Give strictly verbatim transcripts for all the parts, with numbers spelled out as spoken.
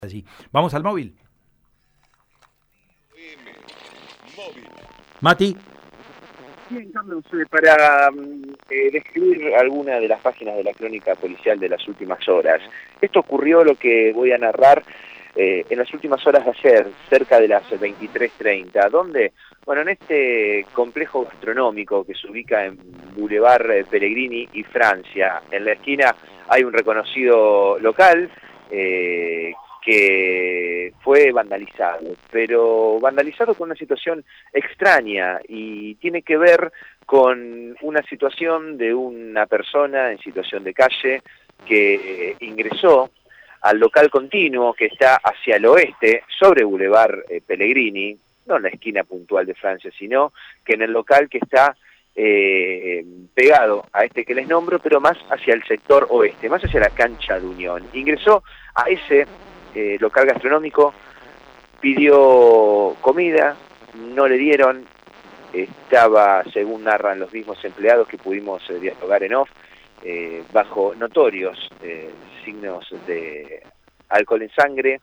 Allí. Vamos al móvil. Mati. Bien, Carlos, eh, para eh, describir alguna de las páginas de la crónica policial de las últimas horas. Esto ocurrió, lo que voy a narrar, eh, en las últimas horas de ayer, cerca de las veintitrés treinta, donde, bueno, en este complejo gastronómico que se ubica en Boulevard Pellegrini y Francia, en la esquina hay un reconocido local, eh, que fue vandalizado, pero vandalizado con una situación extraña y tiene que ver con una situación de una persona en situación de calle que ingresó al local continuo que está hacia el oeste, sobre Boulevard eh, Pellegrini, no en la esquina puntual de Francia, sino que en el local que está eh, pegado a este que les nombro, pero más hacia el sector oeste, más hacia la cancha de Unión. Ingresó a ese Eh, local gastronómico, pidió comida, no le dieron, estaba, según narran los mismos empleados que pudimos eh, dialogar en off, eh, bajo notorios eh, signos de alcohol en sangre,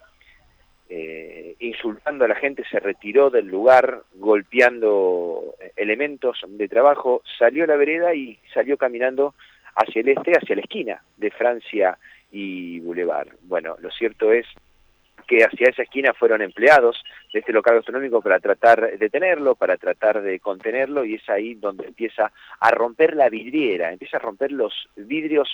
eh, insultando a la gente, se retiró del lugar, golpeando elementos de trabajo, salió a la vereda y salió caminando hacia el este, hacia la esquina de Francia y Boulevard. Bueno, lo cierto es que hacia esa esquina fueron empleados de este local gastronómico para tratar de detenerlo, para tratar de contenerlo, y es ahí donde empieza a romper la vidriera, empieza a romper los vidrios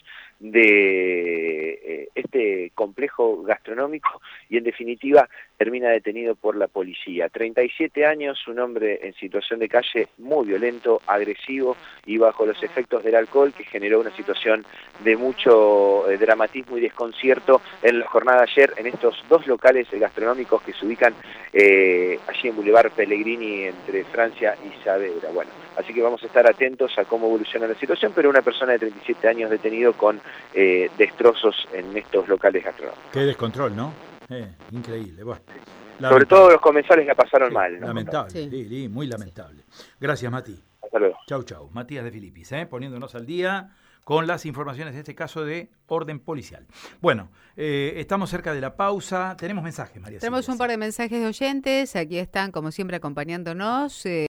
de eh, este complejo gastronómico y en definitiva termina detenido por la policía. treinta y siete años, un hombre en situación de calle, muy violento, agresivo y bajo los efectos del alcohol, que generó una situación de mucho eh, dramatismo y desconcierto en la jornada de ayer en estos dos locales gastronómicos que se ubican eh, allí en Boulevard Pellegrini entre Francia y Saavedra. Bueno, así que vamos a estar atentos a cómo evoluciona la situación, pero una persona de treinta y siete años detenido con eh, destrozos en estos locales gastronómicos. Qué descontrol, ¿no? Eh, increíble. Bueno, sobre todo los comensales la pasaron sí, mal, ¿no? Lamentable, sí. Sí, sí, muy lamentable. Gracias, Mati. Hasta luego. Chau, chau. Matías de Filipis, ¿eh? Poniéndonos al día con las informaciones de este caso de orden policial. Bueno, eh, estamos cerca de la pausa. Tenemos mensajes, María. Tenemos Silvia, un par de mensajes de oyentes. Aquí están, como siempre, acompañándonos. Eh...